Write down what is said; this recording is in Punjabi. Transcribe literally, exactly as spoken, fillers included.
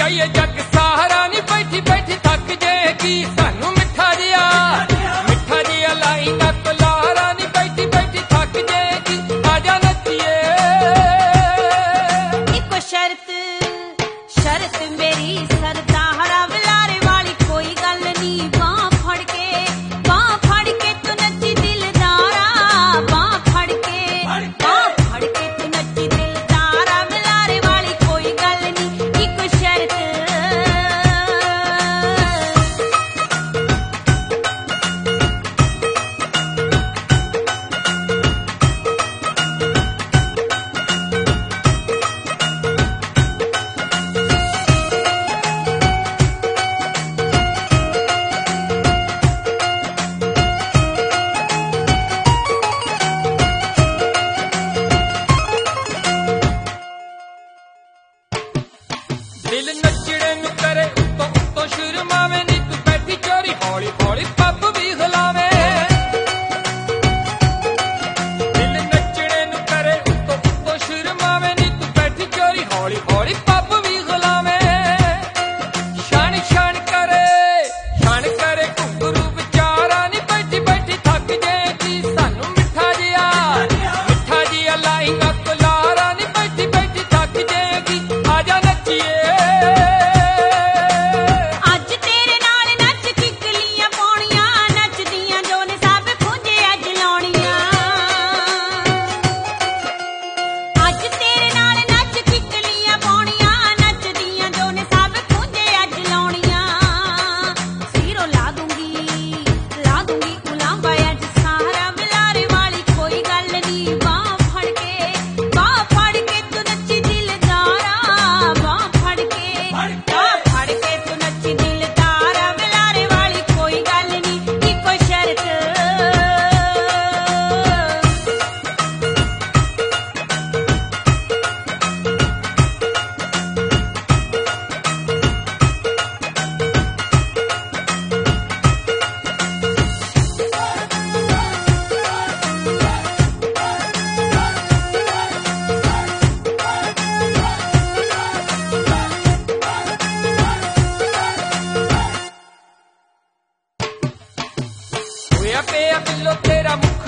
ਜਾਈਏ ਜੱਗ ਸਹਾਰਾ ਨੀ ਬੈਠੀ ਬੈਠੀ ਥੱਕ ਜਾਏਗੀ ਸਾਨੂੰ ਮਿੱਠਾ ਜਿਹਾ ਮਿੱਠਾ ਜਿਹਾ ਲਾਈ ਨਾ ਕੁਲਾਰਾ ਨੀ ਬੈਠੀ ਬੈਠੀ ਥੱਕ ਜਾਏਗੀ ਆਜਾ ਨੱਚੀਏ। ਇੱਕੋ ਸ਼ਰਤ ਸ਼ਰਤ ਮੇਰੀ ਸਰਦਾਰਾ ਵਿਲਾਰੇ ਵਾਲੀ ਕੋਈ ਗੱਲ ਨੀ ਬਾਂਹ ਫੜ ਕੇ ਬਾਂਹ ਫੜ ਕੇ ਤੂੰ ਨੱਚੀ ਦਿਲਦਾਰਾ ਬਾਂਹ ਫੜ ਕੇ ਬਾਂਹ ਫੜ ਕੇ ਤੂੰ ਨੱਚੀ ਦਿਲਦਾਰਾ ਵਿਲਾਰੇ ਵਾਲੀ ਕੋਈ ਗੱਲ ਨੀ ਇੱਕੋ ਸ਼ਰਤ। ਦਿਲ ਨੱਚਣੇ ਨੂੰ ਕਰੇ ਉੱਤੋਂ ਉੱਤੋਂ ਸ਼ਰਮਾਵੇ ਨੀ ਤੂੰ ਬੈਠੀ ਚੋਰੀ ਹੌਲੀ ਹੌਲੀ ਪੱਬ ਵੀ ਹਿਲਾਵੇ। ਦਿਲ ਨੱਚਣੇ ਨੂੰ ਕਰੇ ਉੱਤੋਂ ਉੱਤੋਂ ਸ਼ਰਮਾਵੇ ਨੀ ਤੂੰ ਬੈਠੀ ਚੋਰੀ ਹੌਲੀ ਹੌਲੀ ਪੱਬ ਵੀ ਹਿਲਾਵੇ। ਛਣ ਛਣ ਕਰੇ ਛਣ ਕਰੇ ਘੁੰਗਰੂ ਵਿਚਾਰਾ ਨੀ ਬੈਠੀ ਬੈਠੀ ਥੱਕ ਜਾਏਗੀ ਸਾਨੂੰ ਮਿੱਠਾ ਜਿਹਾ ਮਿੱਠਾ ਜਿਹਾ ਲਾਈ ਨਾ ਕੁਲਾਰਾ ਨੀ ਬੈਠੀ ਬੈਠੀ ਥੱਕ ਜਾਏਗੀ ਆਜਾ ਨੱਚੀਏ। ਹੋਇਆ ਪਿਆ ਬਿੱਲੋ ਤੇਰਾ